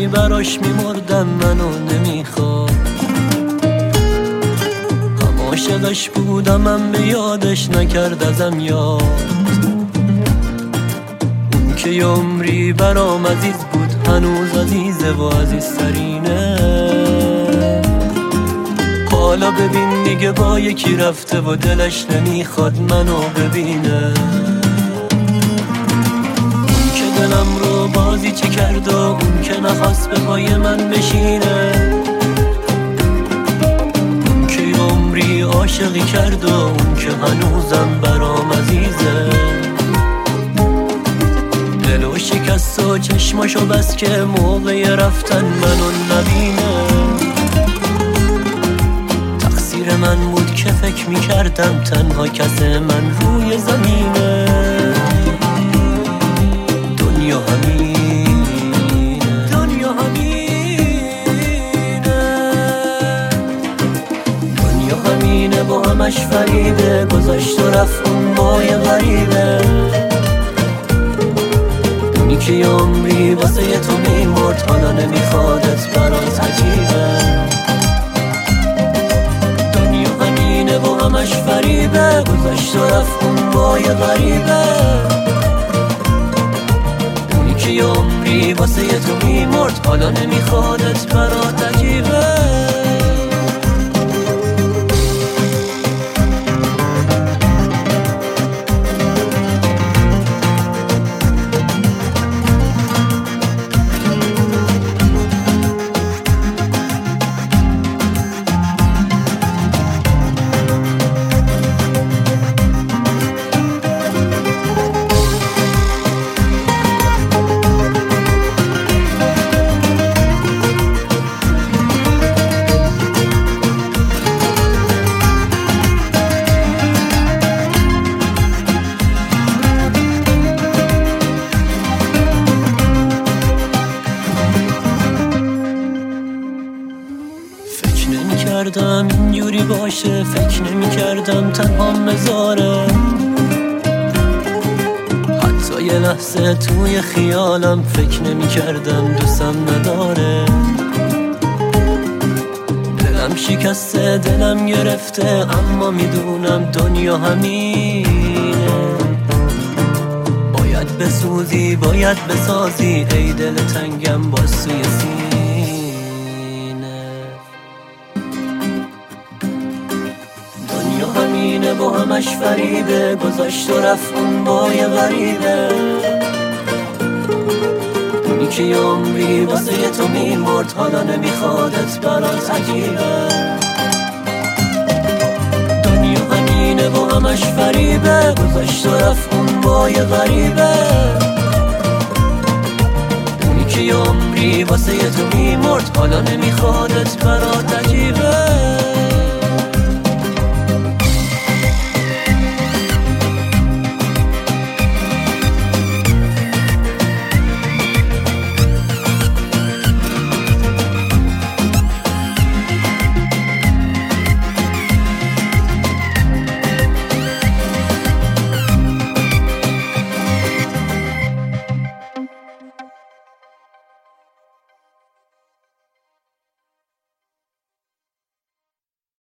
براش میمردم منو نمیخواد، هم عاشقش بودم هم به یادش نکرد ازم یاد. اون که یه عمری برام عزیز بود هنوز عزیزه و عزیزترینه. حالا ببین دیگه با یکی رفته و دلش نمیخواد منو ببینه. اون که دلم رو بازی چه کرد و اون که نخواست به پای من بشینه. اون که یه عمری عاشقی کرد و اون که هنوزم برام عزیزه. دلو شکست و چشماشو بس که موقع رفتن منو نبینه. تقصیر من بود که فکر میکردم تنها کس من روی زمینه. دنیا همینه، دنیا همینه، دنیا همینه با همش فریبه. گذاشت و رفت اون با یه غریبه. اونی که یه عمری واسه تو میمرد حالا نمیخوادت برات عجیبه. دنیا همینه با همش فریبه. گذاشت و رفت اون با یه غریبه. اونی که یه عمری واسه تو میمرد حالا نمیخوادت برات عجیبه. نمی‌کردم اینجوری باشه، فکر نمی‌کردم تنها مزاره. حتی یه لحظه توی خیالم فکر نمی‌کردم دوستم نداره. دلم شکسته، دلم گرفته، اما میدونم دنیا همینه. باید بسوزی، باید بسازی، ای دل تنگم باز سوی سینه. همینه با همش فریبه. گذاشت و رفت اون با یه غریبه. اونی که یه عمری واسه تو میمرد حالا نمیخوادت برات عجیبه. دنیا همینه با همش فریبه. گذاشت و رفت اون با یه غریبه. اونی که یه عمری واسه تو میمرد حالا نمیخوادت برات عجیبه.